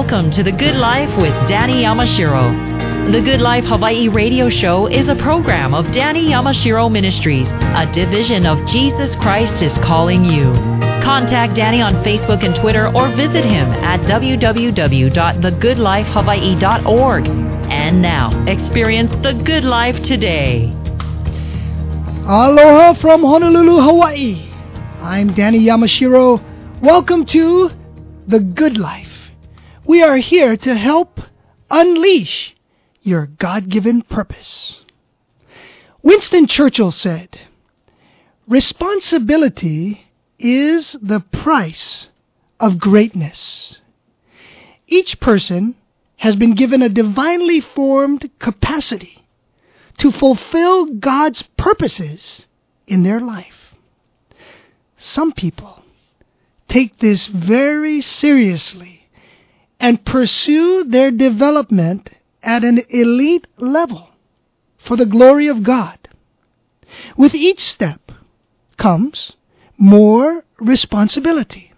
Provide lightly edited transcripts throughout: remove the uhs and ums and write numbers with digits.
Welcome to The Good Life with Danny Yamashiro. The Good Life Hawaii radio show is a program of Danny Yamashiro Ministries, a division of Jesus Christ is Calling You. Contact Danny on Facebook and Twitter or visit him at www.thegoodlifehawaii.org. And now, experience the good life today. Aloha from Honolulu, Hawaii. I'm Danny Yamashiro. Welcome to The Good Life. We are here to help unleash your God-given purpose. Winston Churchill said, "Responsibility is the price of greatness." Each person has been given a divinely formed capacity to fulfill God's purposes in their life. Some people take this very seriously and pursue their development at an elite level for the glory of God. With each step comes more responsibility.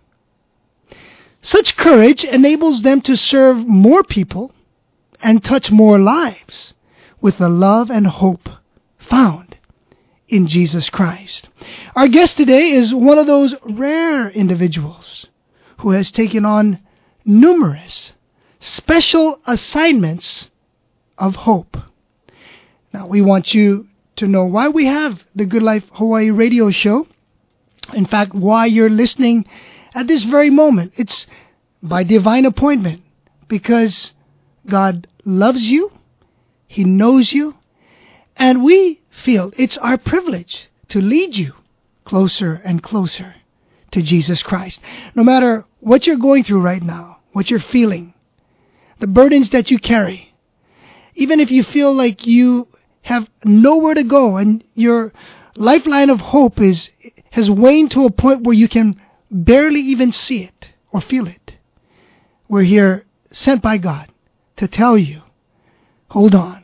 Such courage enables them to serve more people and touch more lives with the love and hope found in Jesus Christ. Our guest today is one of those rare individuals who has taken on numerous special assignments of hope. Now, we want you to know why we have the Good Life Hawaii radio show. In fact, why you're listening at this very moment. It's by divine appointment, because God loves you, He knows you, and we feel it's our privilege to lead you closer and closer to Jesus Christ. No matter what you're going through right now, what you're feeling, the burdens that you carry, even if you feel like you have nowhere to go and your lifeline of hope has waned to a point where you can barely even see it or feel it, we're here sent by God to tell you, hold on.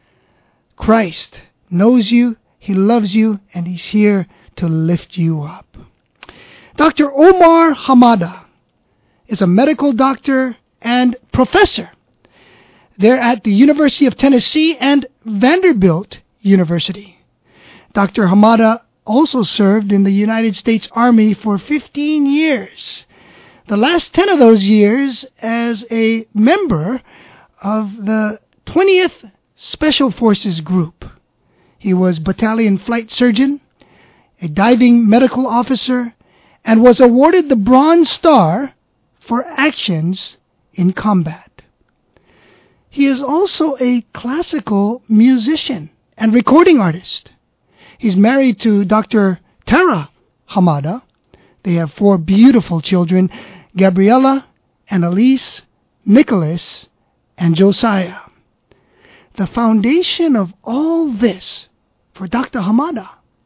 Christ knows you, He loves you, and He's here to lift you up. Dr. Omar Hamada is a medical doctor and professor there at the University of Tennessee and Vanderbilt University. Dr. Hamada also served in the United States Army for 15 years. The last 10 of those years as a member of the 20th Special Forces Group. He was battalion flight surgeon, a diving medical officer, and was awarded the Bronze Star for actions in combat. He is also a classical musician and recording artist. He's married to Dr. Tara Hamada. They have 4 beautiful children, Gabriella, Annalise, Nicholas, and Josiah. The foundation of all this for Dr. Hamada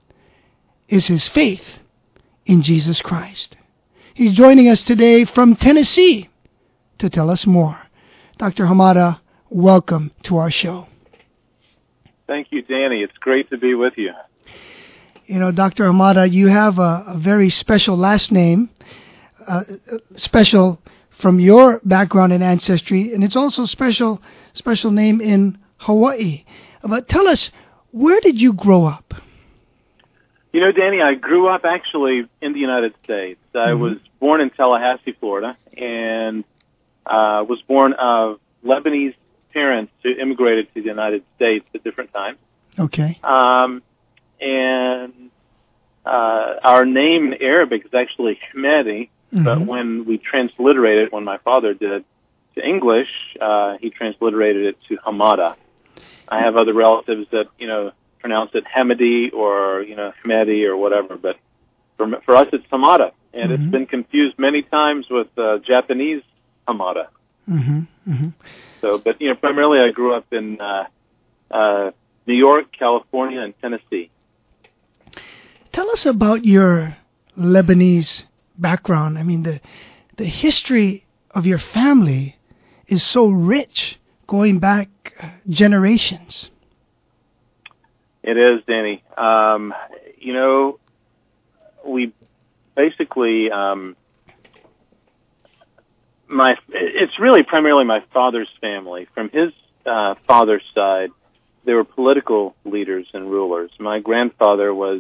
is his faith in Jesus Christ. He's joining us today from Tennessee to tell us more. Dr. Hamada, welcome to our show. Thank you, Danny. It's great to be with you. You know, Dr. Hamada, you have a very special last name, special from your background and ancestry, and it's also special name in Hawaii. But tell us, where did you grow up? You know, Danny, I grew up actually in the United States. I was born in Tallahassee, Florida, and was born of Lebanese parents who immigrated to the United States at different times. Okay. And our name in Arabic is actually Hamadi, but when we transliterated, when my father did, to English, he transliterated it to Hamada. I have other relatives that, pronounce it Hamadi or, Hamadi or whatever, but for us it's Hamada, and it's been confused many times with Japanese Hamada. So, but, primarily I grew up in New York, California, and Tennessee. Tell us about your Lebanese background. I mean, the history of your family is so rich, going back generations. It is, Danny. We basically It's really primarily my father's family. From his father's side, they were political leaders and rulers. My grandfather was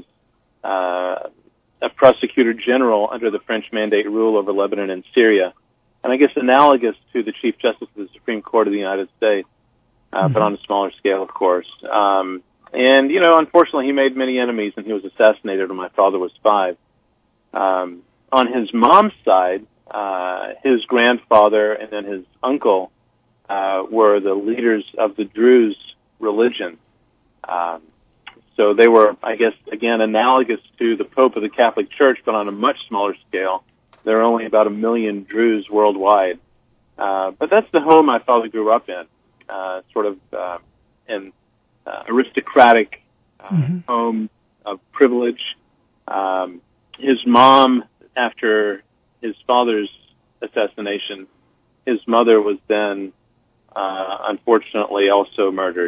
a prosecutor general under the French Mandate rule over Lebanon and Syria, and I guess analogous to the Chief Justice of the Supreme Court of the United States, but on a smaller scale, of course. And, unfortunately, he made many enemies, and he was assassinated when my father was 5. On his mom's side, his grandfather and then his uncle were the leaders of the Druze religion. So they were, I guess, again, analogous to the Pope of the Catholic Church, but on a much smaller scale. There are only about 1 million Druze worldwide. But that's the home my father grew up in, sort of an aristocratic home of privilege. His mom, after his father's assassination, his mother was then, unfortunately, also murdered.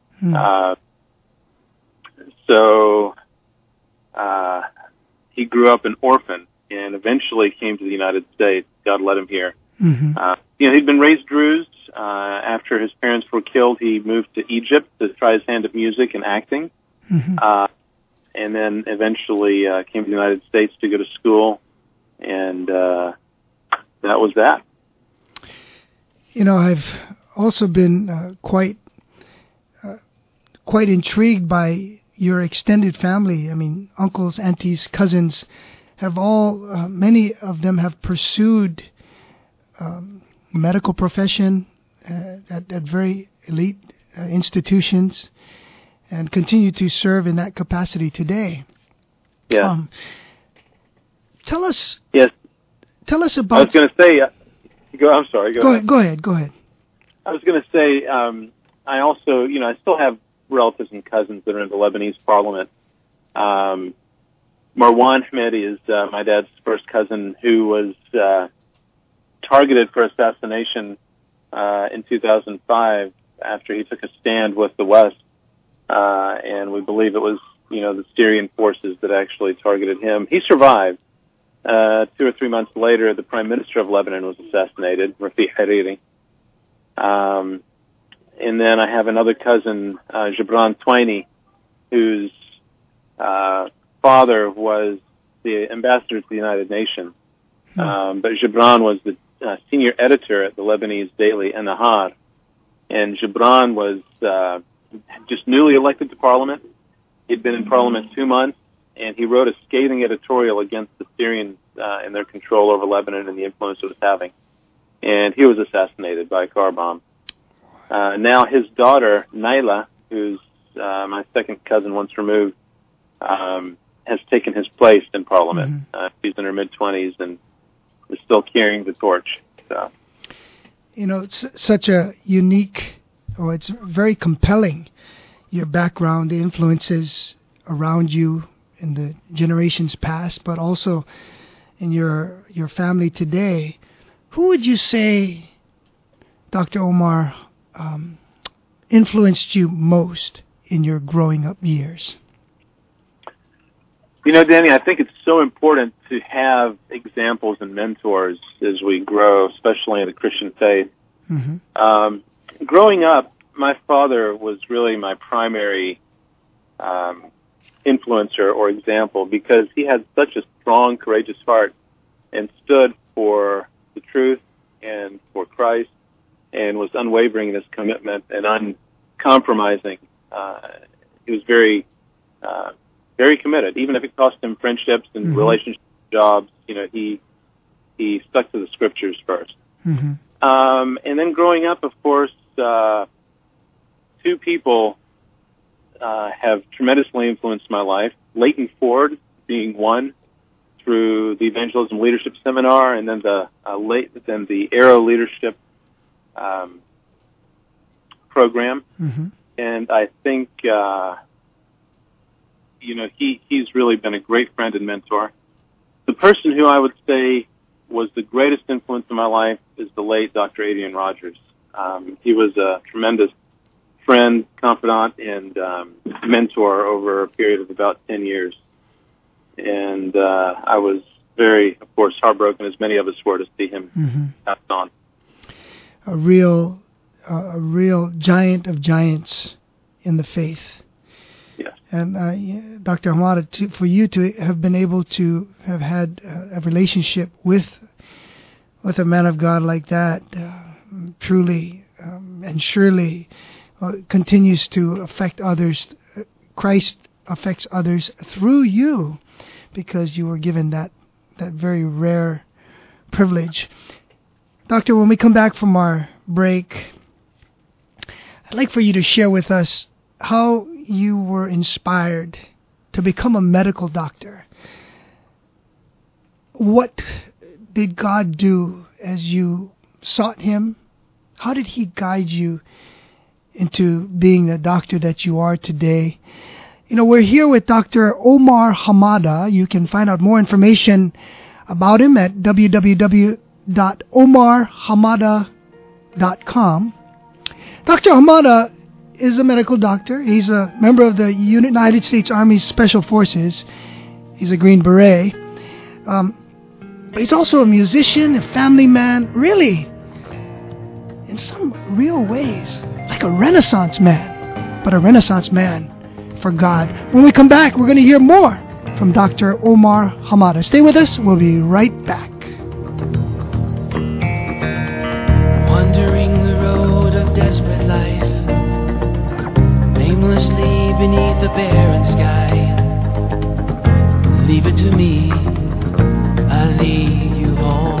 So he grew up an orphan and eventually came to the United States. God led him here. He'd been raised Druze. After his parents were killed, he moved to Egypt to try his hand at music and acting. And then eventually came to the United States to go to school. And that was that. I've also been quite intrigued by your extended family. I mean, uncles, aunties, cousins have all, many of them have pursued medical profession at very elite institutions and continue to serve in that capacity today. Yeah. Tell us. Yes. Tell us about. I was going to say. I'm sorry. Go ahead. Go ahead. I was going to say. I also, I still have relatives and cousins that are in the Lebanese parliament. Marwan Hamedi is my dad's first cousin, who was targeted for assassination in 2005 after he took a stand with the West, and we believe it was the Syrian forces that actually targeted him. He survived. 2 or 3 months later, the Prime Minister of Lebanon was assassinated, Rafiq Hariri. And then I have another cousin, Gibran Twaini, whose father was the ambassador to the United Nations. But Gibran was the senior editor at the Lebanese daily An-Nahar. And Gibran was just newly elected to Parliament. He'd been in Parliament 2 months, and he wrote a scathing editorial against the Syrians and their control over Lebanon and the influence it was having. And he was assassinated by a car bomb. Now his daughter, Naila, who's my second cousin once removed, has taken his place in Parliament. She's in her mid-20s and is still carrying the torch. So. It's such a unique, it's very compelling, your background, the influences around you in the generations past, but also in your family today. Who would you say, Dr. Omar, influenced you most in your growing up years? Danny, I think it's so important to have examples and mentors as we grow, especially in the Christian faith. Growing up, my father was really my primary influencer or example because he had such a strong, courageous heart and stood for the truth and for Christ and was unwavering in his commitment and uncompromising. He was very committed. Even if it cost him friendships and relationships, jobs, he stuck to the scriptures first. And then growing up, of course, 2 people have tremendously influenced my life. Leighton Ford being one through the Evangelism Leadership Seminar, and then the Arrow Leadership program. And I think he's really been a great friend and mentor. The person who I would say was the greatest influence in my life is the late Dr. Adrian Rogers. He was a tremendous friend, confidant, and mentor over a period of about 10 years. And I was very, of course, heartbroken, as many of us were, to see him pass on. A real giant of giants in the faith. Yes. And Dr. Hamada, for you to have been able to have had a relationship with a man of God like that, truly and surely continues to affect others. Christ affects others through you, because you were given that very rare privilege. Doctor, when we come back from our break, I'd like for you to share with us how you were inspired to become a medical doctor. What did God do as you sought Him? How did He guide you into being the doctor that you are today? You know, we're here with Dr. Omar Hamada. You can find out more information about him at www.omarhamada.com. Dr. Hamada is a medical doctor. He's a member of the United States Army Special Forces. He's a Green Beret. But he's also a musician, a family man, really, in some real ways, like a Renaissance man, but a Renaissance man for God. When we come back, we're going to hear more from Dr. Omar Hamada. Stay with us. We'll be right back. Wandering the road of desperate life, aimlessly beneath the barren sky. Leave it to me, I'll lead you home.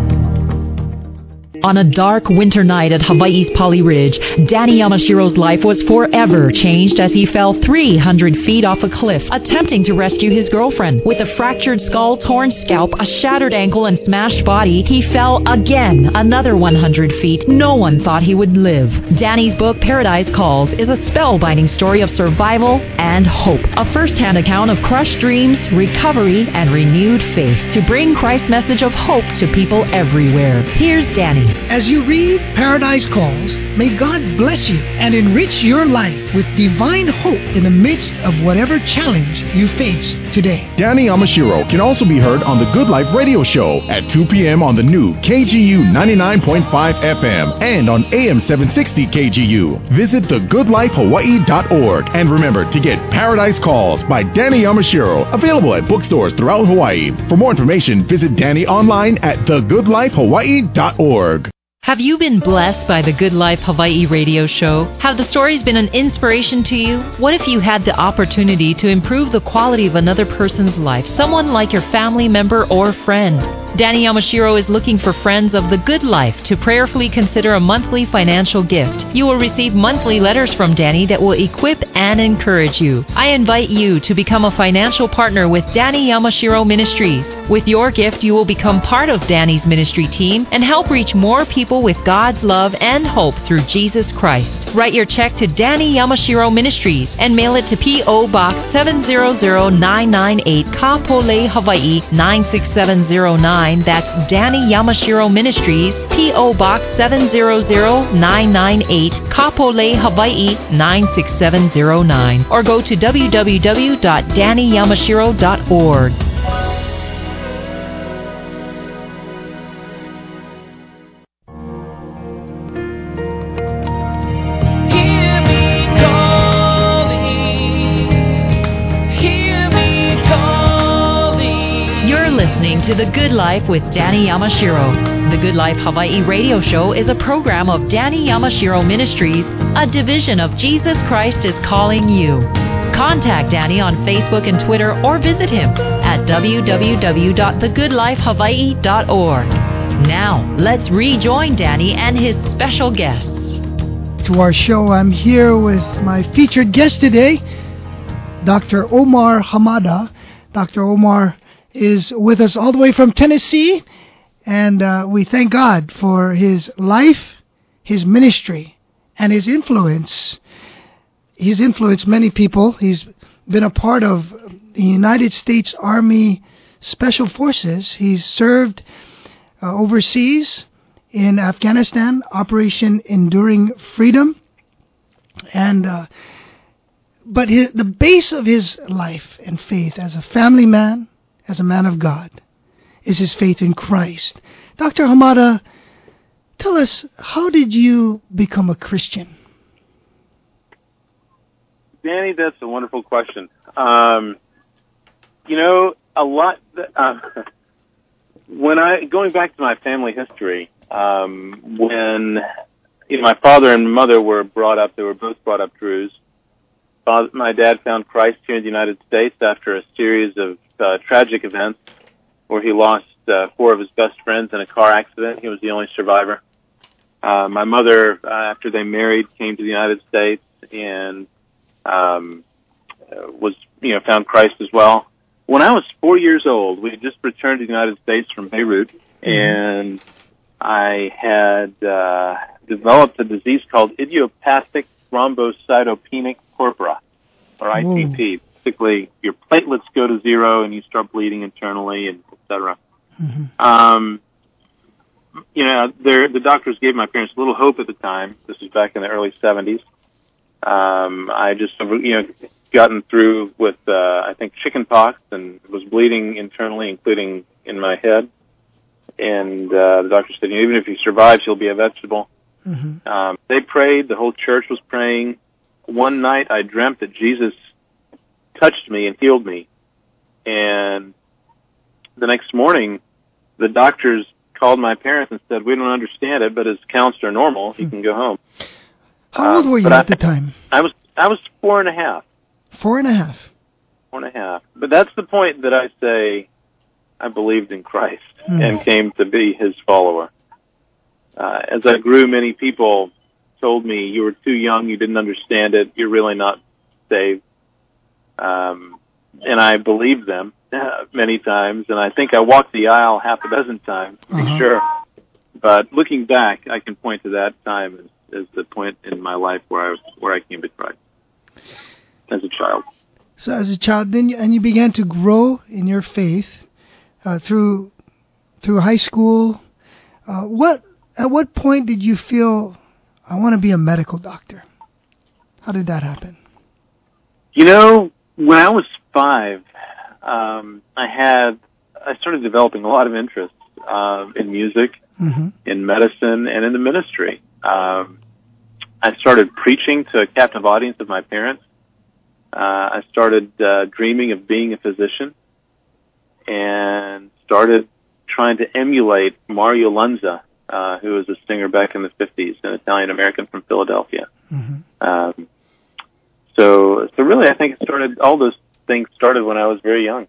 On a dark winter night at Hawaii's Pali Ridge, Danny Yamashiro's life was forever changed as he fell 300 feet off a cliff, attempting to rescue his girlfriend. With a fractured skull, torn scalp, a shattered ankle, and smashed body, he fell again another 100 feet. No one thought he would live. Danny's book, Paradise Calls, is a spellbinding story of survival and hope. A first-hand account of crushed dreams, recovery, and renewed faith to bring Christ's message of hope to people everywhere. Here's Danny. As you read Paradise Calls, may God bless you and enrich your life with divine hope in the midst of whatever challenge you face today. Danny Yamashiro can also be heard on the Good Life Radio Show at 2 p.m. on the new KGU 99.5 FM and on AM 760 KGU. Visit thegoodlifehawaii.org and remember to get Paradise Calls by Danny Yamashiro, available at bookstores throughout Hawaii. For more information, visit Danny online at thegoodlifehawaii.org. Have you been blessed by the Good Life Hawaii radio show? Have the stories been an inspiration to you? What if you had the opportunity to improve the quality of another person's life, someone like your family member or friend? Danny Yamashiro is looking for friends of the good life to prayerfully consider a monthly financial gift. You will receive monthly letters from Danny that will equip and encourage you. I invite you to become a financial partner with Danny Yamashiro Ministries. With your gift, you will become part of Danny's ministry team and help reach more people with God's love and hope through Jesus Christ. Write your check to Danny Yamashiro Ministries and mail it to P.O. Box 700998, Kapolei, Hawaii 96709. That's Danny Yamashiro Ministries, P.O. Box 700998, Kapolei, Hawaii 96709. Or go to www.dannyyamashiro.org. To The Good Life with Danny Yamashiro. The Good Life Hawaii radio show is a program of Danny Yamashiro Ministries, a division of Jesus Christ is Calling You. Contact Danny on Facebook and Twitter or visit him at www.thegoodlifehawaii.org. Now, let's rejoin Danny and his special guests. To our show, I'm here with my featured guest today, Dr. Omar Hamada. Dr. Omar is with us all the way from Tennessee, and we thank God for his life, his ministry, and his influence. He's influenced many people. He's been a part of the United States Army Special Forces. He's served overseas in Afghanistan, Operation Enduring Freedom, and but the base of his life and faith as a family man, as a man of God, is his faith in Christ. Dr. Hamada, tell us, how did you become a Christian? Danny, that's a wonderful question. Going back to my family history, when my father and mother were brought up, they were both brought up Druze. My dad found Christ here in the United States after a series of tragic events where he lost 4 of his best friends in a car accident. He was the only survivor. My mother, after they married, came to the United States and found Christ as well. When I was 4 years old, we had just returned to the United States from Beirut, and I had developed a disease called idiopathic thrombocytopenic purpura, or ITP. Basically, your platelets go to zero and you start bleeding internally, and et cetera. The doctors gave my parents little hope at the time. This was back in the early 70s. I just, gotten through with, I think, chicken pox and was bleeding internally, including in my head. And the doctor said, even if he survives, he'll be a vegetable. They prayed. The whole church was praying. One night, I dreamt that Jesus touched me and healed me. And the next morning, the doctors called my parents and said, we don't understand it, but his counts are normal. He can go home. How old were you at the time? I was 4.5. 4.5. 4.5. But that's the point that I say I believed in Christ and came to be his follower. As I grew, many people told me, you were too young, you didn't understand it, you're really not saved. And I believed them many times, and I think I walked the aisle half a dozen times, to be sure. But looking back, I can point to that time as the point in my life where I came to Christ as a child. So as a child, then you began to grow in your faith through high school. At what point did you feel, I want to be a medical doctor? How did that happen? When I was 5, I started developing a lot of interest in music, in medicine, and in the ministry. I started preaching to a captive audience of my parents. I started dreaming of being a physician and started trying to emulate Mario Lanza, who was a singer back in the 50s, an Italian-American from Philadelphia. So really, I think all those things started when I was very young.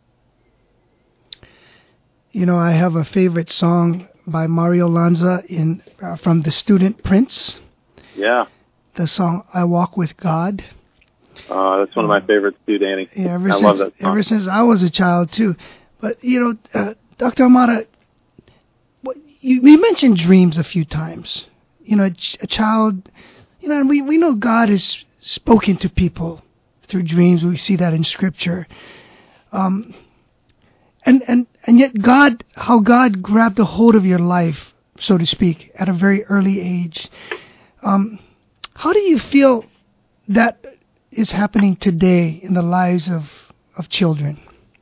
I have a favorite song by Mario Lanza from The Student Prince. Yeah. The song, I Walk with God. That's one of my favorites too, Danny. Yeah, I love that song. Ever since I was a child too. But, Dr. Hamada, you mentioned dreams a few times. A child, and we know God has spoken to people through dreams. We see that in Scripture. And yet how God grabbed a hold of your life, so to speak, at a very early age. How do you feel that is happening today in the lives of children?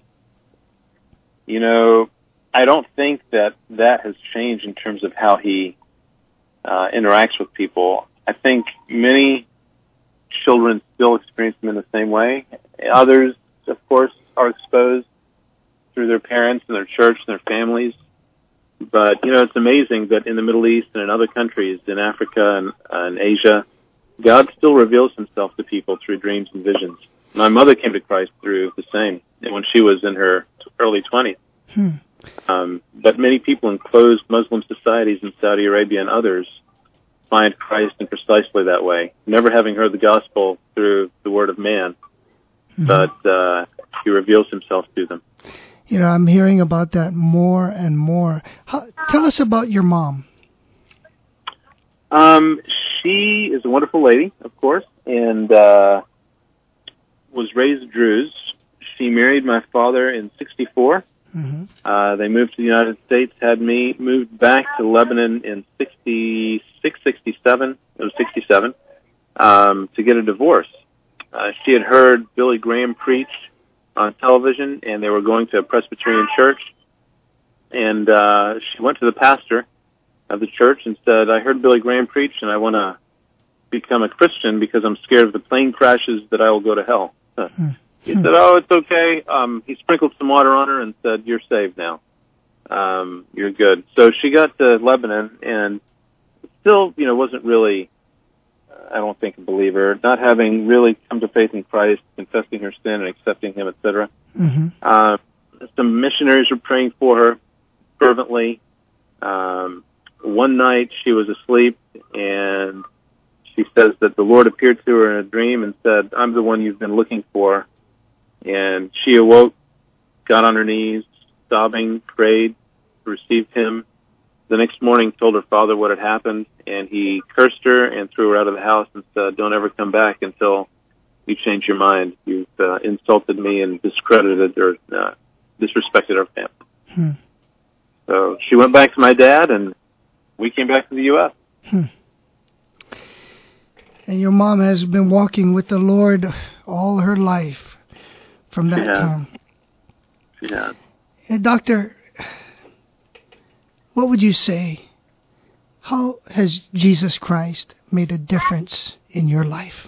I don't think that has changed in terms of how he interacts with people. I think many children still experience them in the same way. Others, of course, are exposed through their parents and their church and their families. But, it's amazing that in the Middle East and in other countries, in Africa and Asia, God still reveals himself to people through dreams and visions. My mother came to Christ through the same when she was in her early 20s. But many people in closed Muslim societies in Saudi Arabia and others find Christ in precisely that way, never having heard the gospel through the word of man, but he reveals himself to them. I'm hearing about that more and more. Tell us about your mom. She is a wonderful lady, of course, and was raised Druze. She married my father in 1964. They moved to the United States, had me, moved back to Lebanon in 1967, it was 1967, to get a divorce. She had heard Billy Graham preach on television, and they were going to a Presbyterian church. And she went to the pastor of the church and said, I heard Billy Graham preach, and I want to become a Christian because I'm scared if the plane crashes that I will go to hell. He said, oh, it's okay. He sprinkled some water on her and said, you're saved now. You're good. So she got to Lebanon and still, wasn't really, I don't think, a believer, not having really come to faith in Christ, confessing her sin and accepting him, etc. Some missionaries were praying for her fervently. One night she was asleep, and she says that the Lord appeared to her in a dream and said, I'm the one you've been looking for. And she awoke, got on her knees, sobbing, prayed, received him. The next morning told her father what had happened, and he cursed her and threw her out of the house and said, don't ever come back until you change your mind. You've insulted me and discredited or disrespected our family. So she went back to my dad, and we came back to the U.S. And your mom has been walking with the Lord all her life from that time. Yeah. And Doctor, what would you say? How has Jesus Christ made a difference in your life?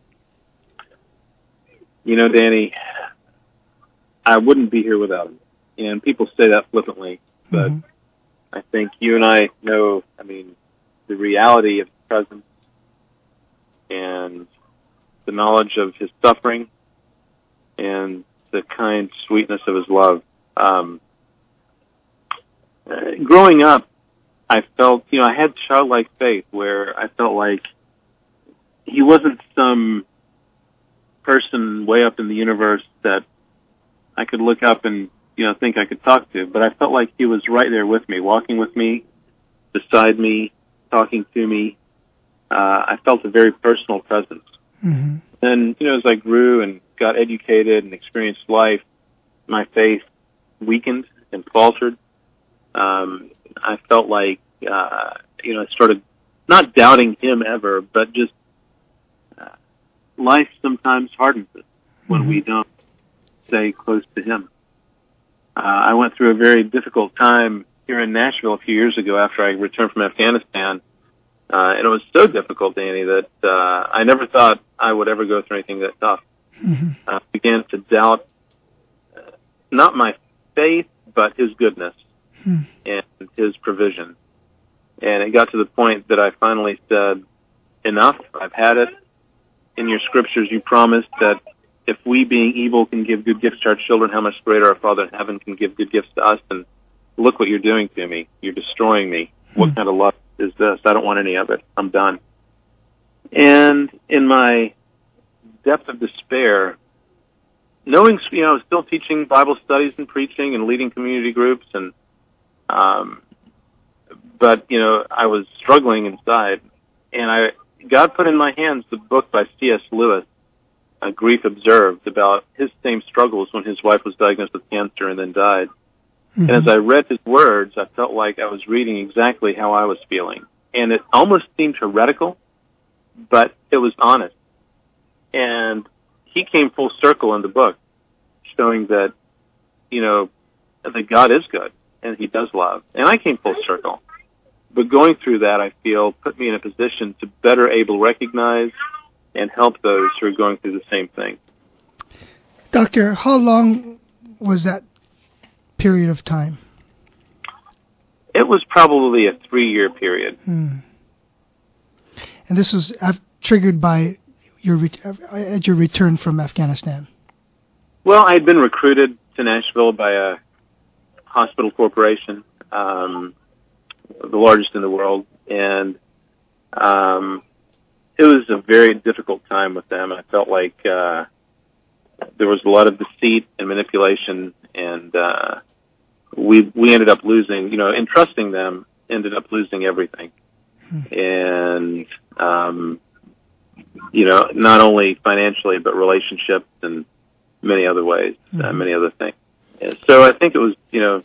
Danny, I wouldn't be here without him. And people say that flippantly, but I think you and I know, the reality of his presence and the knowledge of his suffering and the kind sweetness of his love. Growing up, I felt, I had childlike faith where I felt like he wasn't some person way up in the universe that I could look up and, think I could talk to, but I felt like he was right there with me, walking with me, beside me, talking to me. I felt a very personal presence. And, as I grew and got educated and experienced life, my faith weakened and faltered. I felt like, I started not doubting him ever, but just life sometimes hardens us when we don't stay close to him. I went through a very difficult time here in Nashville a few years ago after I returned from Afghanistan. And it was so difficult, Danny, that I never thought I would ever go through anything that tough. I began to doubt not my faith, but his goodness and his provision. And it got to the point that I finally said, enough, I've had it. In your scriptures, you promised that if we, being evil, can give good gifts to our children, how much greater our Father in heaven can give good gifts to us. And look what you're doing to me. You're destroying me. What kind of love is this? I don't want any of it. I'm done. And in my depth of despair, knowing, I was still teaching Bible studies and preaching and leading community groups, and but I was struggling inside, and God put in my hands the book by C.S. Lewis, Grief Observed, about his same struggles when his wife was diagnosed with cancer and then died. And as I read his words, I felt like I was reading exactly how I was feeling. And it almost seemed heretical, but it was honest. And he came full circle in the book, showing that, that God is good and he does love. And I came full circle. But going through that, I feel, put me in a position to better able to recognize and help those who are going through the same thing. Doctor, how long was that period of time? It was probably a 3-year period. And this was triggered by your return from Afghanistan. Well, I had been recruited to Nashville by a hospital corporation, the largest in the world, and it was a very difficult time with them. I felt like there was a lot of deceit and manipulation, and we ended up losing, in trusting them, ended up losing everything. And, not only financially, but relationships and many other ways, many other things. And so I think it was,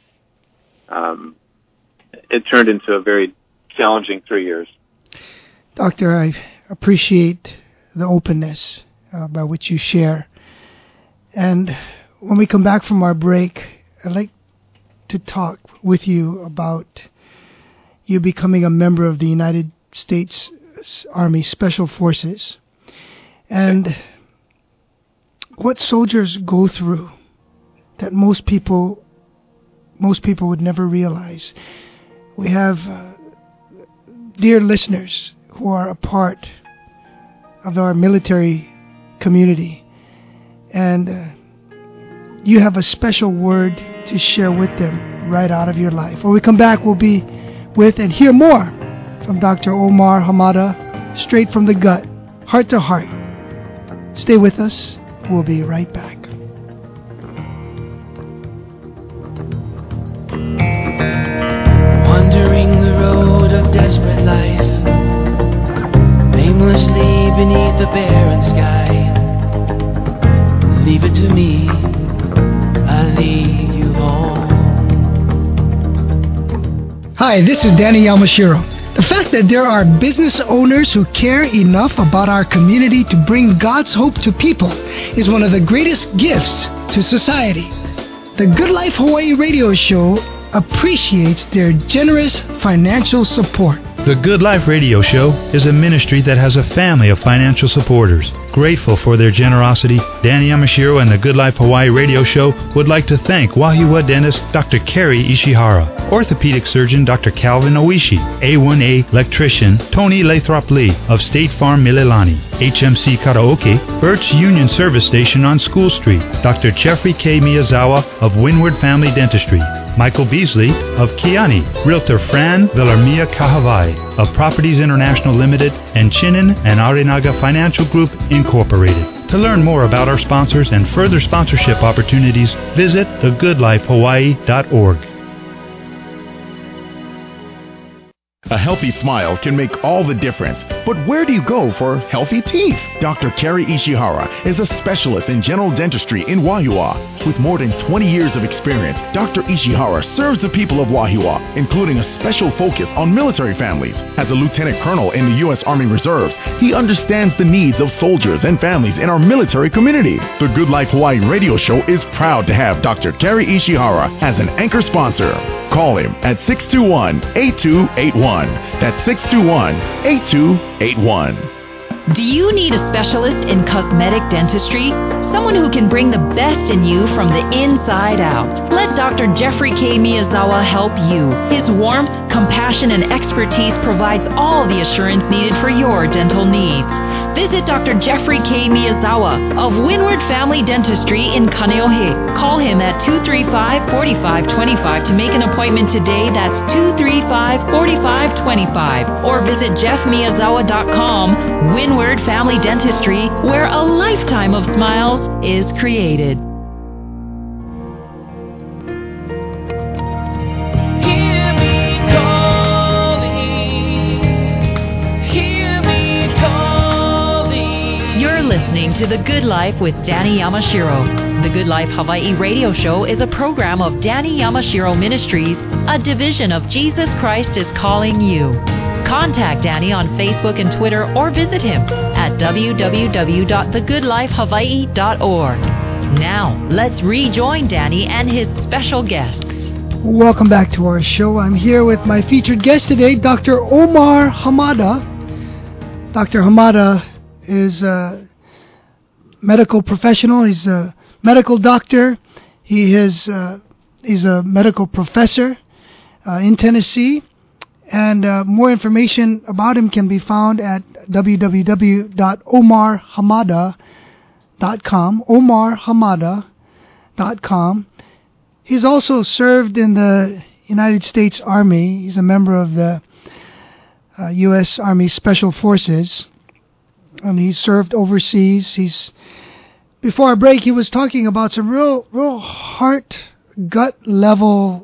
it turned into a very challenging 3 years. Doctor, I appreciate the openness by which you share. And when we come back from our break, I'd like to talk with you about you becoming a member of the United States Army Special Forces and what soldiers go through that most people would never realize. We have dear listeners who are a part of our military community, and you have a special word to share with them right out of your life. When we come back, we'll be with and hear more from Dr. Omar Hamada, straight from the gut, heart to heart. Stay with us. We'll be right back. Wandering the road of desperate life, aimlessly beneath the barren sky. Leave it to me, I'll lead you home. Hi, this is Danny Yamashiro. The fact that there are business owners who care enough about our community to bring God's hope to people is one of the greatest gifts to society. The Good Life Hawaii radio show appreciates their generous financial support. The Good Life Radio Show is a ministry that has a family of financial supporters. Grateful for their generosity, Danny Yamashiro and the Good Life Hawaii Radio Show would like to thank Wahiawa dentist Dr. Kerry Ishihara, orthopedic surgeon Dr. Calvin Oishi, A1A electrician Tony Lathrop Lee of State Farm Mililani, HMC Karaoke, Birch Union Service Station on School Street, Dr. Jeffrey K. Miyazawa of Windward Family Dentistry, Michael Beasley of Kiani, Realtor Fran Villarmia Kahavai of Properties International Limited, and Chinen and Arinaga Financial Group Incorporated. To learn more about our sponsors and further sponsorship opportunities, visit thegoodlifehawaii.org. A healthy smile can make all the difference. But where do you go for healthy teeth? Dr. Kerry Ishihara is a specialist in general dentistry in Wahiawa. With more than 20 years of experience, Dr. Ishihara serves the people of Wahiawa, including a special focus on military families. As a lieutenant colonel in the U.S. Army Reserves, he understands the needs of soldiers and families in our military community. The Good Life Hawaii radio show is proud to have Dr. Kerry Ishihara as an anchor sponsor. Call him at 621-8281. That's 621-8281. Do you need a specialist in cosmetic dentistry? Someone who can bring the best in you from the inside out. Let Dr. Jeffrey K. Miyazawa help you. His warmth, compassion, and expertise provides all the assurance needed for your dental needs. Visit Dr. Jeffrey K. Miyazawa of Windward Family Dentistry in Kaneohe. Call him at 235-4525 to make an appointment today. That's 235-4525. Or visit jeffmiyazawa.com. Windward Family Dentistry, where a lifetime of smiles is created. Hear me calling. You're listening to The Good Life with Danny Yamashiro. The Good Life Hawaii radio show is a program of Danny Yamashiro Ministries, a division of Jesus Christ is Calling You. Contact Danny on Facebook and Twitter or visit him at www.thegoodlifehawaii.org. Now, let's rejoin Danny and his special guests. Welcome back to our show. I'm here with my featured guest today, Dr. Omar Hamada. Dr. Hamada is a medical professional. He's a medical doctor. He's a medical professor in Tennessee. And more information about him can be found at www.omarhamada.com. omarhamada.com. He's also served in the United States Army. He's a member of the U.S. Army Special Forces. And he's served overseas. Before our break, he was talking about some real heart, gut level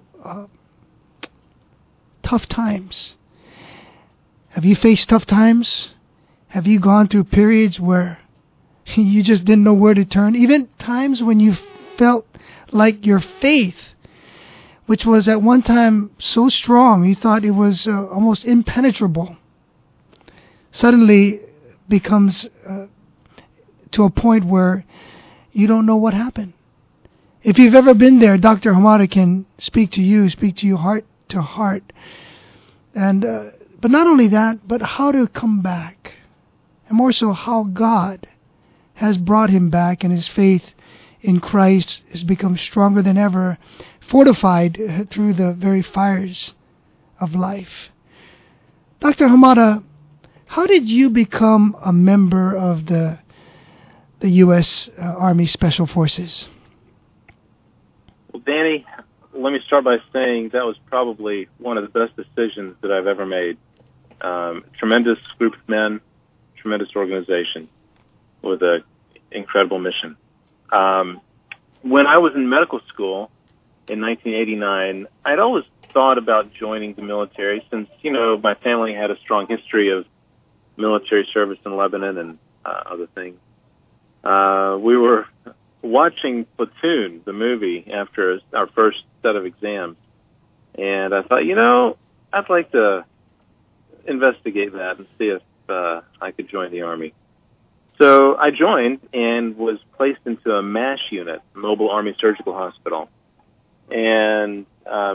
tough times. Have you faced tough times? Have you gone through periods where you just didn't know where to turn? Even times when you felt like your faith, which was at one time so strong, you thought it was almost impenetrable, suddenly becomes to a point where you don't know what happened. If you've ever been there, Dr. Hamada can speak to you heart to heart. And but not only that, but how to come back. And more so how God has brought him back, and his faith in Christ has become stronger than ever, fortified through the very fires of life. Dr. Hamada, how did you become a member of the U.S. Army Special Forces? Well, Danny, let me start by saying that was probably one of the best decisions that I've ever made. Tremendous group of men, tremendous organization with an incredible mission. When I was in medical school in 1989, I'd always thought about joining the military since, my family had a strong history of military service in Lebanon and other things. We were watching Platoon, the movie, after our first set of exams. And I thought, I'd like to investigate that and see if I could join the Army. So I joined and was placed into a MASH unit, Mobile Army Surgical Hospital. And,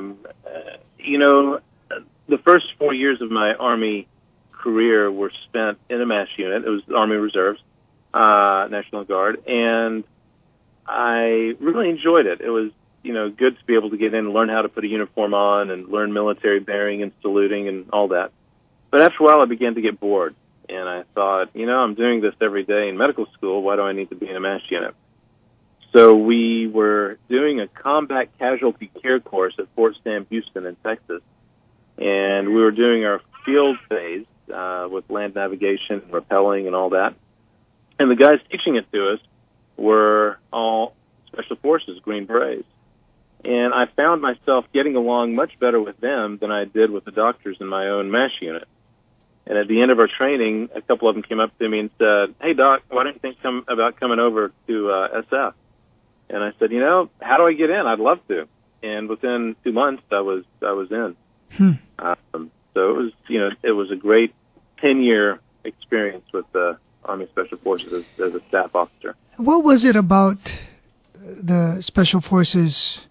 the first 4 years of my Army career were spent in a MASH unit. It was the Army Reserves, National Guard, and I really enjoyed it. It was, good to be able to get in and learn how to put a uniform on and learn military bearing and saluting and all that. But after a while, I began to get bored, and I thought, I'm doing this every day in medical school. Why do I need to be in a MASH unit? So we were doing a combat casualty care course at Fort Sam Houston in Texas, and we were doing our field phase with land navigation, rappelling, and all that. And the guys teaching it to us were all Special Forces, Green Berets. And I found myself getting along much better with them than I did with the doctors in my own MASH unit. And at the end of our training, a couple of them came up to me and said, "Hey, Doc, why don't you think about coming over to SF?" And I said, how do I get in? I'd love to. And within 2 months, I was in. So it was a great 10-year experience with the Army Special Forces as a staff officer. What was it about the Special Forces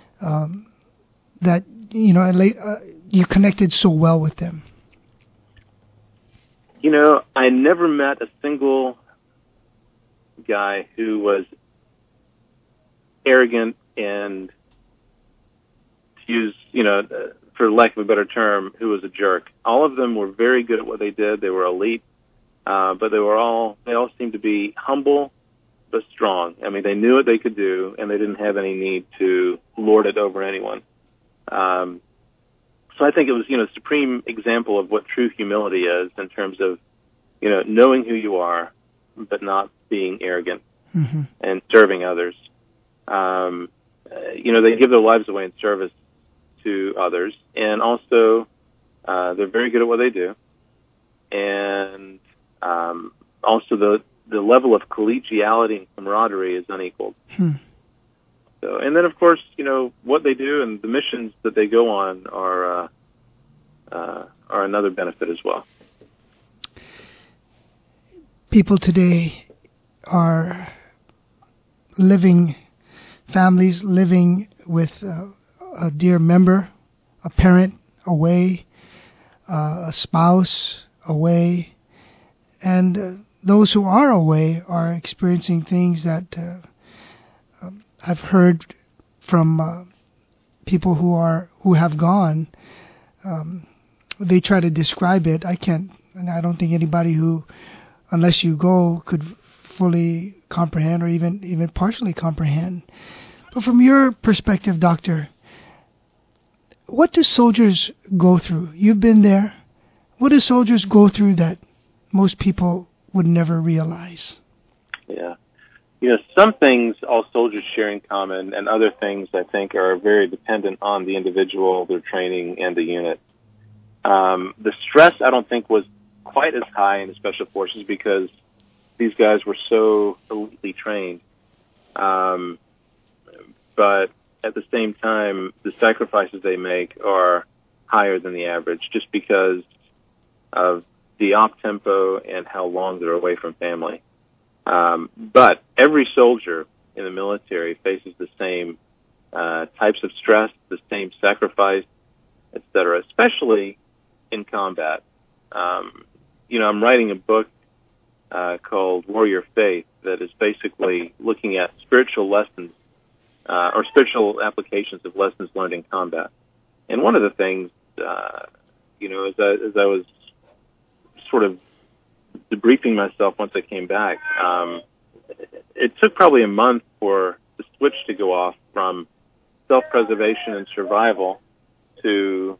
that you connected so well with them? I never met a single guy who was arrogant and, to use, for lack of a better term, who was a jerk. All of them were very good at what they did. They were elite, but they all seemed to be humble but strong. I mean, they knew what they could do, and they didn't have any need to lord it over anyone. So I think it was, a supreme example of what true humility is in terms of, knowing who you are, but not being arrogant and serving others. They give their lives away in service to others, and also they're very good at what they do. And also the level of collegiality and camaraderie is unequaled. So, and then, of course, what they do and the missions that they go on are another benefit as well. People today are families living with a dear member, a parent away, a spouse away, and those who are away are experiencing things that I've heard from people who have gone. They try to describe it. I can't, and I don't think anybody who, unless you go, could fully comprehend or even partially comprehend. But from your perspective, Doctor, what do soldiers go through? You've been there. What do soldiers go through that most people would never realize? Yeah. Some things all soldiers share in common, and other things I think are very dependent on the individual, their training, and the unit. The stress, I don't think, was quite as high in the Special Forces because these guys were so elitely trained. But at the same time, the sacrifices they make are higher than the average just because of the op-tempo and how long they're away from family. But every soldier in the military faces the same types of stress, the same sacrifice, etc., especially in combat. I'm writing a book called Warrior Faith that is basically looking at spiritual lessons or spiritual applications of lessons learned in combat. And one of the things, as I was sort of debriefing myself once I came back, it took probably a month for the switch to go off from self-preservation and survival to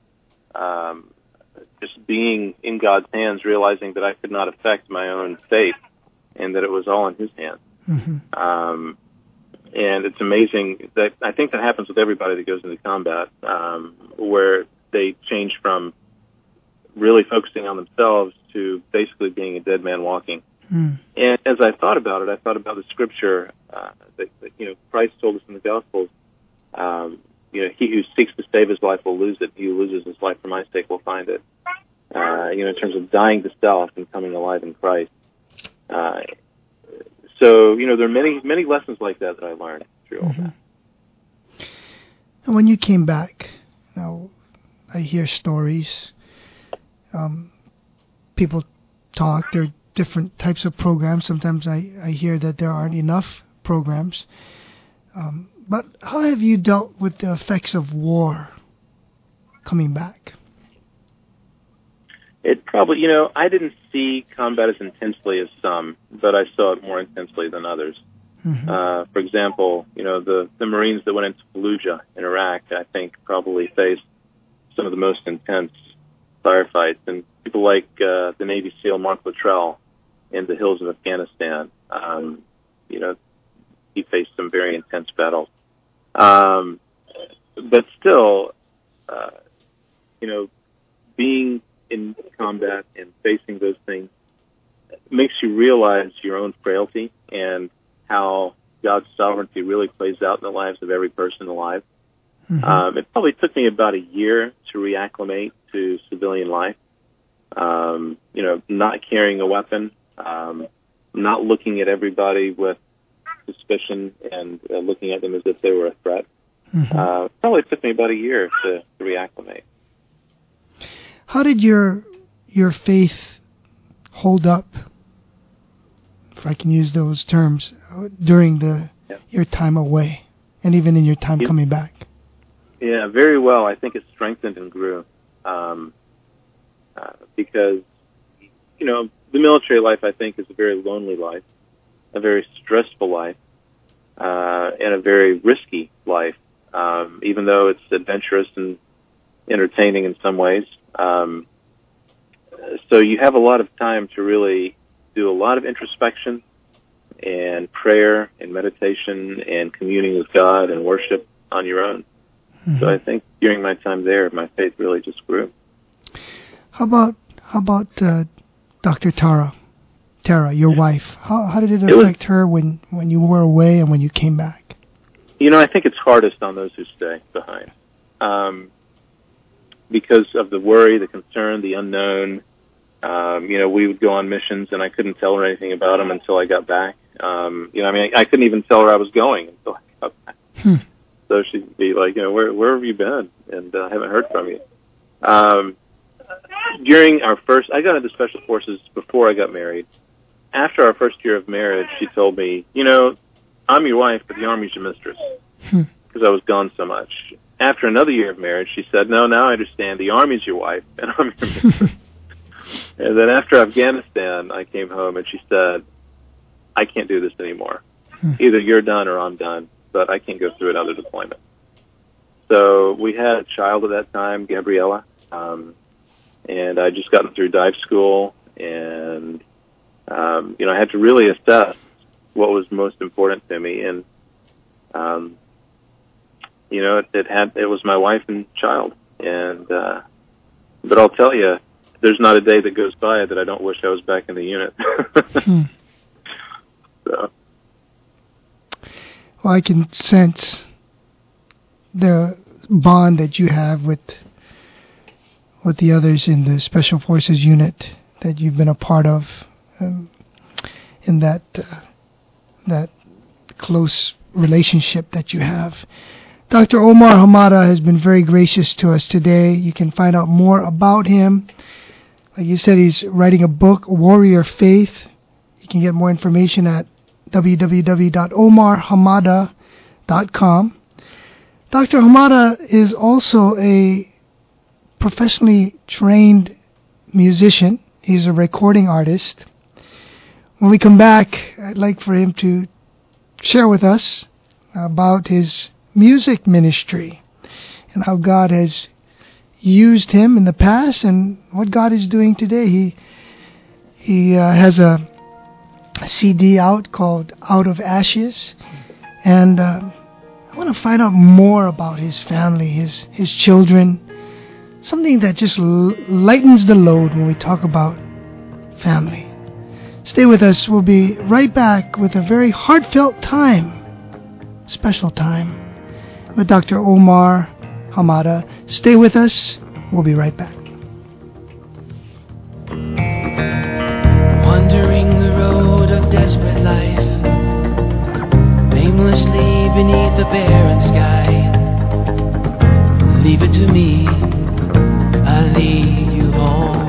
just being in God's hands, realizing that I could not affect my own fate and that it was all in His hands. Mm-hmm. And it's amazing that I think that happens with everybody that goes into combat, where they change from really focusing on themselves to basically being a dead man walking. Mm. And as I thought about it, I thought about the scripture that Christ told us in the Gospels. He who seeks to save his life will lose it. He who loses his life for my sake will find it. In terms of dying to self and coming alive in Christ. So there are many lessons like that I learned through all that. And when you came back, now I hear stories. People talk. There are different types of programs. Sometimes I hear that there aren't enough programs. But how have you dealt with the effects of war coming back? It probably, I didn't see combat as intensely as some, but I saw it more intensely than others. Mm-hmm. For example, the Marines that went into Fallujah in Iraq, I think probably faced some of the most intense firefights. And people like the Navy SEAL Mark Luttrell in the hills of Afghanistan, he faced some very intense battles. But still, being in combat and facing those things makes you realize your own frailty and how God's sovereignty really plays out in the lives of every person alive. Mm-hmm. It probably took me about a year to reacclimate to civilian life. Not carrying a weapon, not looking at everybody with suspicion and looking at them as if they were a threat. Mm-hmm. Probably took me about a year to reacclimate. How did your faith hold up, if I can use those terms, during your time away and even in your time coming back? Yeah, very well. I think it strengthened and grew because, the military life, I think, is a very lonely life, a very stressful life, and a very risky life, even though it's adventurous and entertaining in some ways. So you have a lot of time to really do a lot of introspection and prayer and meditation and communing with God and worship on your own. Mm-hmm. So I think during my time there, my faith really just grew. How about Dr. Tara, your wife? How did it affect her when you were away and when you came back? I think it's hardest on those who stay behind. Because of the worry, the concern, the unknown. We would go on missions, and I couldn't tell her anything about them until I got back. I couldn't even tell her I was going until I got back. So she'd be like, where have you been? And I haven't heard from you. During our I got into Special Forces before I got married. After our first year of marriage, she told me, I'm your wife, but the Army's your mistress, because I was gone so much. After another year of marriage, she said, no, now I understand. The Army's your wife, and I'm your mistress. And then after Afghanistan, I came home, and she said, I can't do this anymore. Either you're done or I'm done, but I can't go through another deployment. So we had a child at that time, Gabriella, and I just gotten through dive school, and, I had to really assess what was most important to me, and, it was my wife and child, and but I'll tell you, there's not a day that goes by that I don't wish I was back in the unit. So. Well, I can sense the bond that you have with the others in the Special Forces unit that you've been a part of, in that close relationship that you have. Dr. Omar Hamada has been very gracious to us today. You can find out more about him. Like you said, he's writing a book, Warrior Faith. You can get more information at www.omarhamada.com. Dr. Hamada is also a professionally trained musician. He's a recording artist. When we come back, I'd like for him to share with us about his music ministry and how God has used him in the past and what God is doing today. He has a CD out called Out of Ashes, and I want to find out more about his family, his children, something that just lightens the load when we talk about family. Stay with us. We'll be right back with a very heartfelt time, special time, with Dr. Omar Hamada. Stay with us. We'll be right back. Wandering the road of desperate life, aimlessly beneath the barren sky. Leave it to me, I'll lead you home.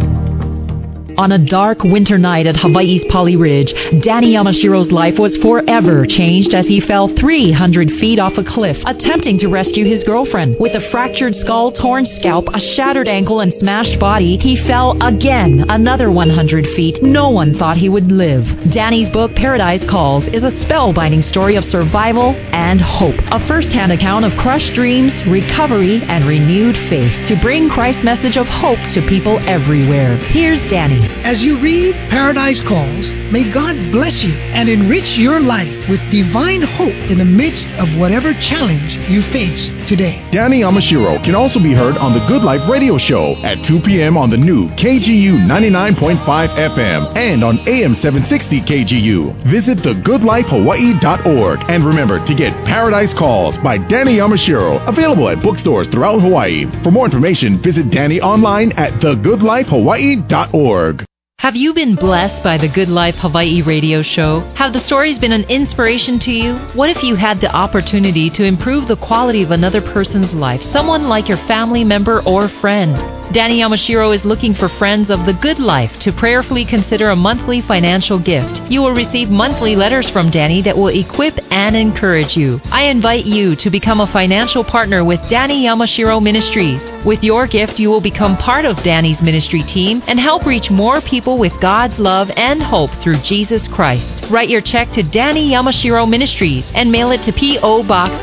On a dark winter night at Hawaii's Pali Ridge, Danny Yamashiro's life was forever changed as he fell 300 feet off a cliff, attempting to rescue his girlfriend. With a fractured skull, torn scalp, a shattered ankle, and smashed body, he fell again another 100 feet. No one thought he would live. Danny's book, Paradise Calls, is a spellbinding story of survival and hope. A first-hand account of crushed dreams, recovery, and renewed faith to bring Christ's message of hope to people everywhere. Here's Danny. As you read Paradise Calls, may God bless you and enrich your life with divine hope in the midst of whatever challenge you face today. Danny Yamashiro can also be heard on the Good Life Radio Show at 2 p.m. on the new KGU 99.5 FM and on AM 760 KGU. Visit thegoodlifehawaii.org and remember to get Paradise Calls by Danny Yamashiro, available at bookstores throughout Hawaii. For more information, visit Danny online at thegoodlifehawaii.org. Have you been blessed by the Good Life Hawaii radio show? Have the stories been an inspiration to you? What if you had the opportunity to improve the quality of another person's life, someone like your family member or friend? Danny Yamashiro is looking for friends of the good life to prayerfully consider a monthly financial gift. You will receive monthly letters from Danny that will equip and encourage you. I invite you to become a financial partner with Danny Yamashiro Ministries. With your gift, you will become part of Danny's ministry team and help reach more people with God's love and hope through Jesus Christ. Write your check to Danny Yamashiro Ministries and mail it to P.O. Box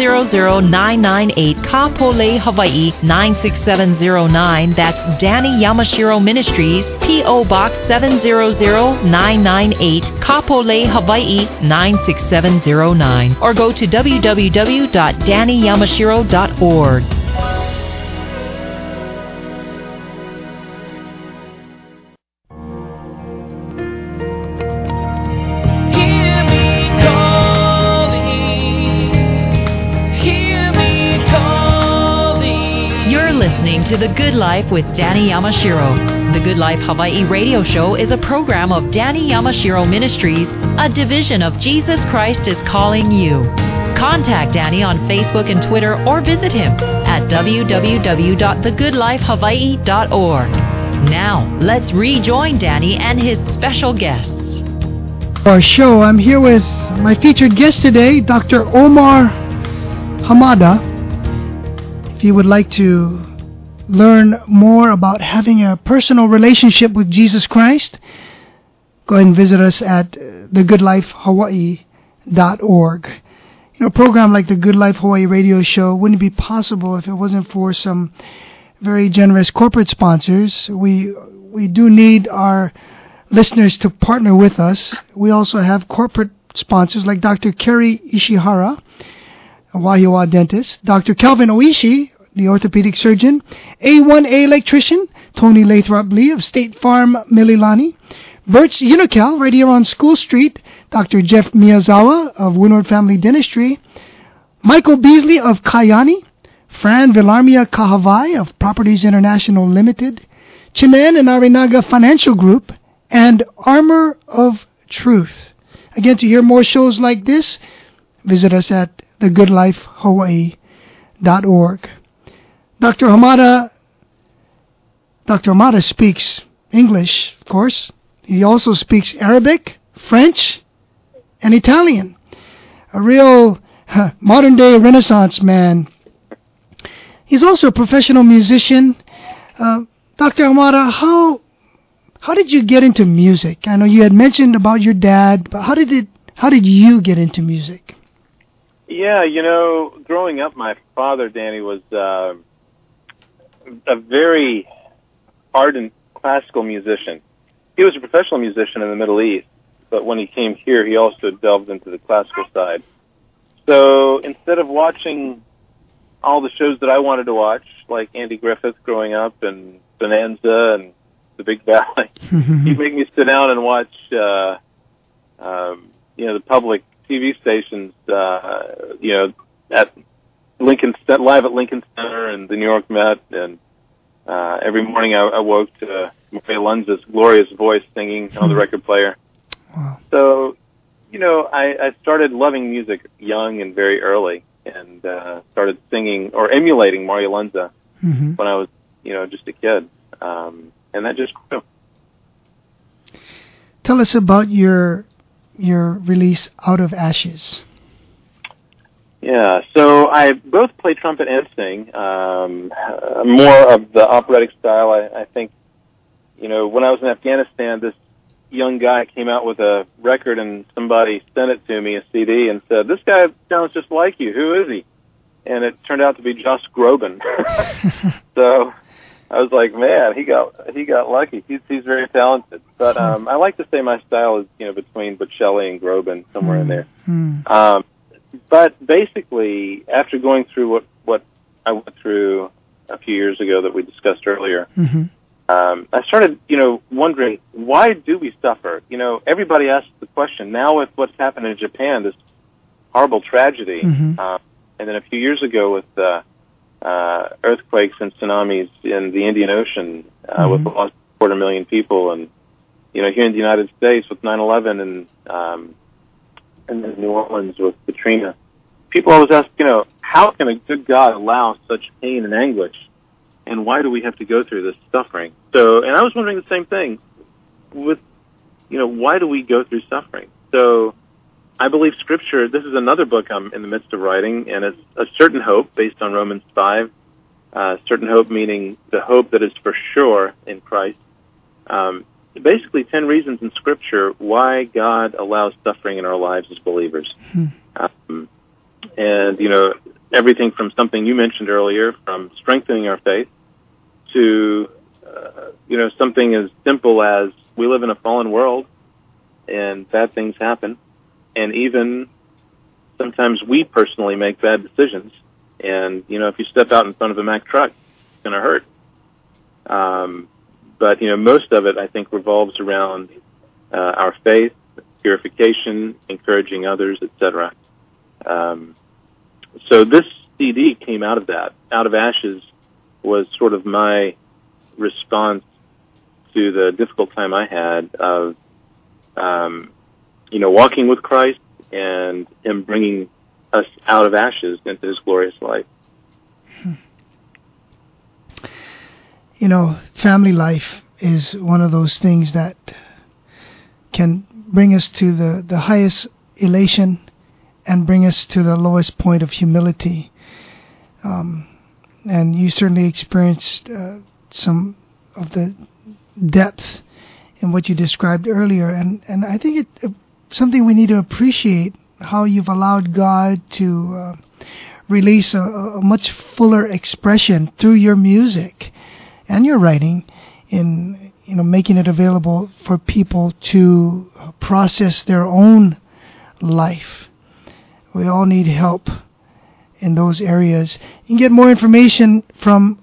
700998, Kapolei, Hawaii 96709. That's Danny Yamashiro Ministries, P.O. Box 700998, Kapolei, Hawaii 96709. Or go to www.dannyyamashiro.org. To The Good Life with Danny Yamashiro. The Good Life Hawaii radio show is a program of Danny Yamashiro Ministries, a division of Jesus Christ is Calling You. Contact Danny on Facebook and Twitter or visit him at www.thegoodlifehawaii.org. Now, let's rejoin Danny and his special guests. Our show, I'm here with my featured guest today, Dr. Omar Hamada. If you would like to learn more about having a personal relationship with Jesus Christ, go ahead and visit us at thegoodlifehawaii.org. You know, a program like the Good Life Hawaii radio show wouldn't be possible if it wasn't for some very generous corporate sponsors. We do need our listeners to partner with us. We also have corporate sponsors like Dr. Kerry Ishihara, a Wahiawa dentist, Dr. Calvin Oishi, the orthopedic surgeon, A1A electrician, Tony Lathrop Lee of State Farm, Mililani, Burt's Unical, right here on School Street, Dr. Jeff Miyazawa of Winward Family Dentistry, Michael Beasley of Kayani, Fran Villarmia Kahavai of Properties International Limited, Chinan and Arinaga Financial Group, and Armor of Truth. Again, to hear more shows like this, visit us at thegoodlifehawaii.org. Dr. Hamada speaks English, of course. He also speaks Arabic, French, and Italian. A real modern-day Renaissance man. He's also a professional musician. Dr. Hamada, how did you get into music? I know you had mentioned about your dad, but how did you get into music? Yeah, growing up, my father, Danny, was a very ardent classical musician. He was a professional musician in the Middle East, but when he came here, he also delved into the classical side. So instead of watching all the shows that I wanted to watch, like Andy Griffith growing up and Bonanza and The Big Valley, he'd make me sit down and watch, the public TV stations, at live at Lincoln Center and the New York Met, and every morning I woke to Maria Lunza's glorious voice singing on the record player. Wow. So, I started loving music young and very early, and started singing or emulating Maria Lunza when I was, just a kid, and that just grew. Tell us about your release, Out of Ashes. Yeah, so I both play trumpet and sing, more of the operatic style. I think, when I was in Afghanistan, this young guy came out with a record and somebody sent it to me, a CD, and said, "This guy sounds just like you. Who is he?" And it turned out to be Josh Groban. So I was like, man, he got lucky. He's very talented. But I like to say my style is, between Bocelli and Groban, somewhere in there. But basically, after going through what I went through a few years ago that we discussed earlier, I started, wondering, why do we suffer? Everybody asks the question. Now with what's happened in Japan, this horrible tragedy, and then a few years ago with earthquakes and tsunamis in the Indian Ocean, with the loss of 250,000 people, and, here in the United States with 9/11 and then New Orleans with Katrina, people always ask, how can a good God allow such pain and anguish? And why do we have to go through this suffering? So, and I was wondering the same thing with, why do we go through suffering? So I believe Scripture, this is another book I'm in the midst of writing, and it's a certain hope based on Romans 5, certain hope meaning the hope that is for sure in Christ. Basically 10 reasons in Scripture why God allows suffering in our lives as believers. And, everything from something you mentioned earlier, from strengthening our faith, to, something as simple as we live in a fallen world and bad things happen. And even sometimes we personally make bad decisions. And, if you step out in front of a Mack truck, it's going to hurt. But, most of it, I think, revolves around our faith, purification, encouraging others, etc. So this CD came out of that. Out of Ashes was sort of my response to the difficult time I had of, walking with Christ and Him bringing us out of ashes into His glorious light. Family life is one of those things that can bring us to the highest elation and bring us to the lowest point of humility. And you certainly experienced some of the depth in what you described earlier. And I think it's something we need to appreciate, how you've allowed God to release a much fuller expression through your music and your writing in making it available for people to process their own life. We all need help in those areas. You can get more information from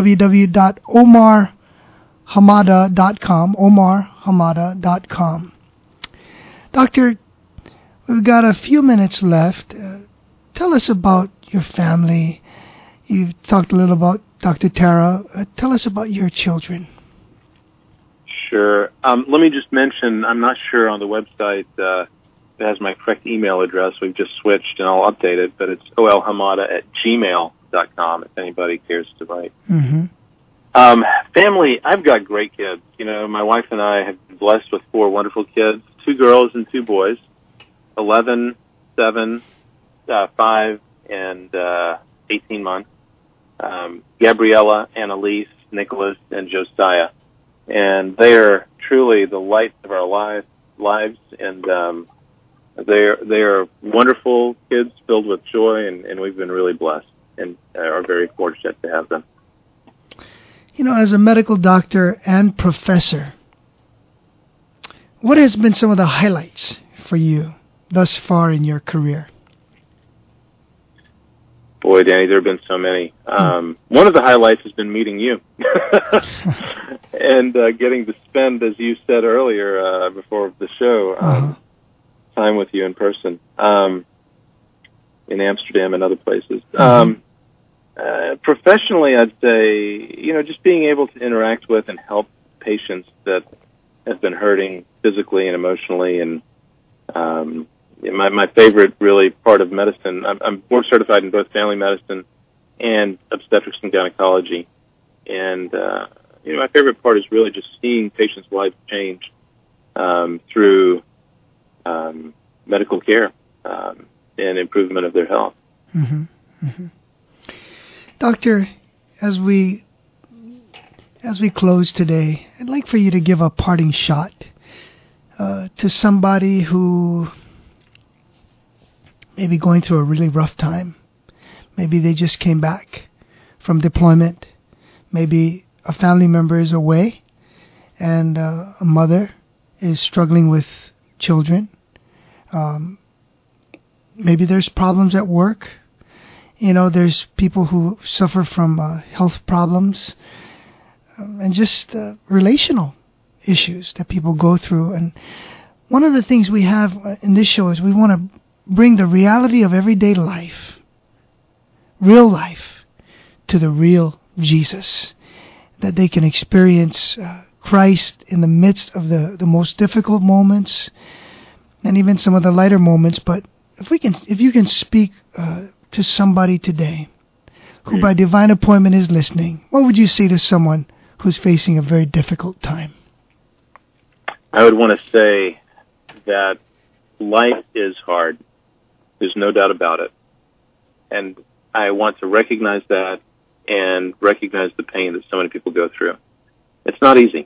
www.omarhamada.com, omarhamada.com. Doctor, we've got a few minutes left. Tell us about your family. You've talked a little about Dr. Tara. Tell us about your children. Sure. Let me just mention, I'm not sure on the website has my correct email address. We've just switched, and I'll update it, but it's olhamada@gmail.com if anybody cares to write. Mm-hmm. Family, I've got great kids. You know, my wife and I have been blessed with 4 wonderful kids, 2 girls and 2 boys, 11, 7, 5, and 18 months. Gabriella, Annalise, Nicholas, and Josiah. And they are truly the light of our lives, and they are wonderful kids filled with joy, and we've been really blessed and are very fortunate to have them. You know, as a medical doctor and professor, what has been some of the highlights for you thus far in your career? Boy, Danny, there have been so many. One of the highlights has been meeting you and getting to spend, as you said earlier before the show, time with you in person in Amsterdam and other places. Professionally, I'd say, you know, just being able to interact with and help patients that have been hurting physically and emotionally, and my favorite really part of medicine, I'm board certified in both family medicine and obstetrics and gynecology, and you know, my favorite part is really just seeing patients' lives change through medical care and improvement of their health. Mm-hmm. Mm-hmm. Doctor, as we close today, I'd like for you to give a parting shot to somebody who may be going through a really rough time. Maybe they just came back from deployment. Maybe a family member is away and a mother is struggling with children. Maybe there's problems at work. You know, there's people who suffer from health problems and just relational issues that people go through. And one of the things we have in this show is we want to bring the reality of everyday life, real life, to the real Jesus, that they can experience Christ in the midst of the most difficult moments and even some of the lighter moments. But if you can speak to somebody today who by divine appointment is listening, what would you say to someone who's facing a very difficult time? I would want to say that life is hard. There's no doubt about it. And I want to recognize that and recognize the pain that so many people go through. It's not easy.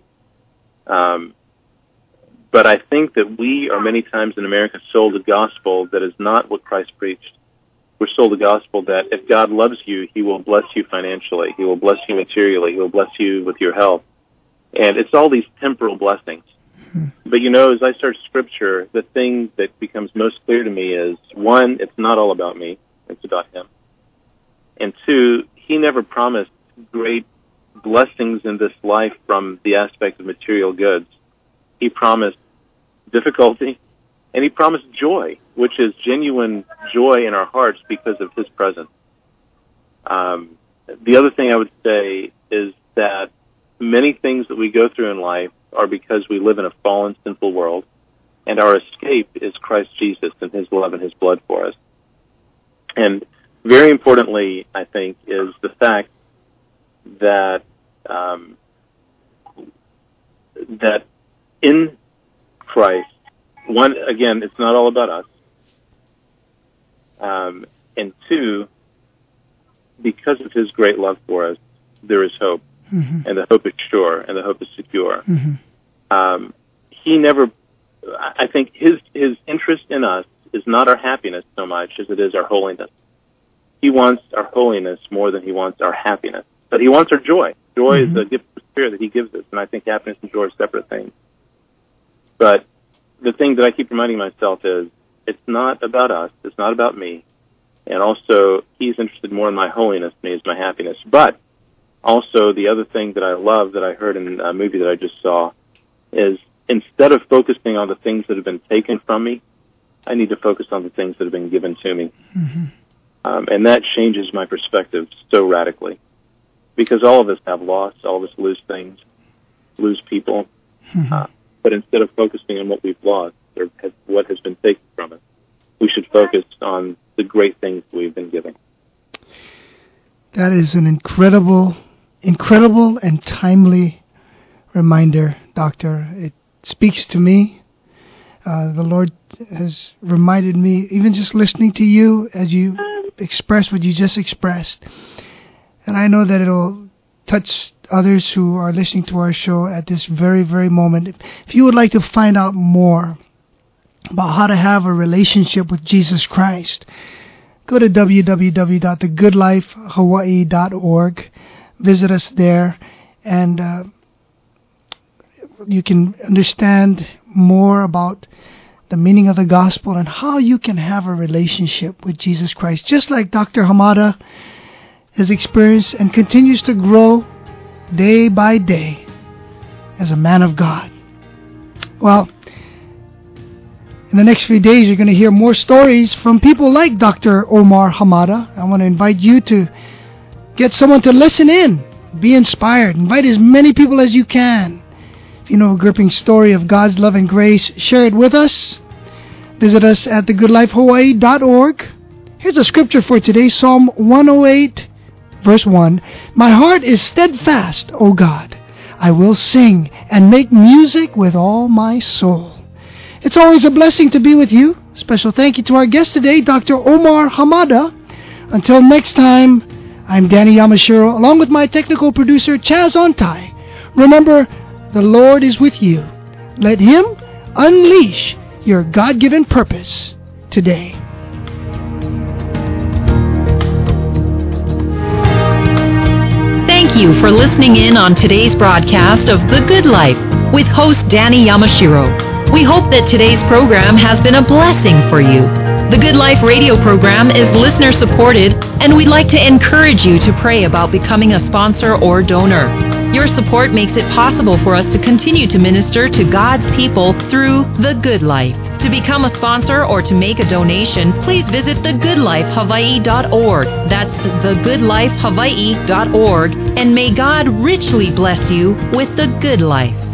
But I think that we are many times in America sold a gospel that is not what Christ preached. We're sold a gospel that if God loves you, He will bless you financially. He will bless you materially. He will bless you with your health. And it's all these temporal blessings. But, you know, as I search Scripture, the thing that becomes most clear to me is, 1, it's not all about me. It's about Him. And 2, He never promised great blessings in this life from the aspect of material goods. He promised difficulty, and He promised joy, which is genuine joy in our hearts because of His presence. The other thing I would say is that many things that we go through in life are because we live in a fallen, sinful world, and our escape is Christ Jesus and His love and His blood for us. And very importantly, I think, is the fact that that in Christ, one, again, it's not all about us, and 2, because of His great love for us, there is hope. Mm-hmm. And the hope is sure, and the hope is secure. Mm-hmm. He never, I think his interest in us is not our happiness so much as it is our holiness. He wants our holiness more than He wants our happiness. But He wants our joy. Joy mm-hmm. is a gift of the Spirit that He gives us, and I think happiness and joy are separate things. But the thing that I keep reminding myself is, it's not about us, it's not about me, and also He's interested more in my holiness than He is my happiness. But also, the other thing that I love that I heard in a movie that I just saw is, instead of focusing on the things that have been taken from me, I need to focus on the things that have been given to me. Mm-hmm. And that changes my perspective so radically. Because all of us have loss, all of us lose things, lose people. Mm-hmm. But instead of focusing on what we've lost or what has been taken from focused on the great things we've been given. That is an incredible and timely reminder, Doctor. It speaks to me. The Lord has reminded me, even just listening to you as you express what you just expressed. And I know that it'll touch others who are listening to our show at this very, very moment. If you would like to find out more about how to have a relationship with Jesus Christ, go to www.thegoodlifehawaii.org. Visit us there, and you can understand more about the meaning of the gospel and how you can have a relationship with Jesus Christ, just like Dr. Hamada has experienced and continues to grow day by day as a man of God. Well, in the next few days, you're going to hear more stories from people like Dr. Omar Hamada. I want to invite you to get someone to listen in, be inspired, invite as many people as you can. If you know a gripping story of God's love and grace, share it with us. Visit us at thegoodlifehawaii.org. Here's a scripture for today, Psalm 108, verse 1. My heart is steadfast, O God. I will sing and make music with all my soul. It's always a blessing to be with you. Special thank you to our guest today, Dr. Omar Hamada. Until next time, I'm Danny Yamashiro, along with my technical producer, Chaz Ontai. Remember, the Lord is with you. Let Him unleash your God-given purpose today. Thank you for listening in on today's broadcast of The Good Life with host Danny Yamashiro. We hope that today's program has been a blessing for you. The Good Life radio program is listener supported, and we'd like to encourage you to pray about becoming a sponsor or donor. Your support makes it possible for us to continue to minister to God's people through The Good Life. To become a sponsor or to make a donation, please visit thegoodlifehawaii.org. That's thegoodlifehawaii.org, and may God richly bless you with the good life.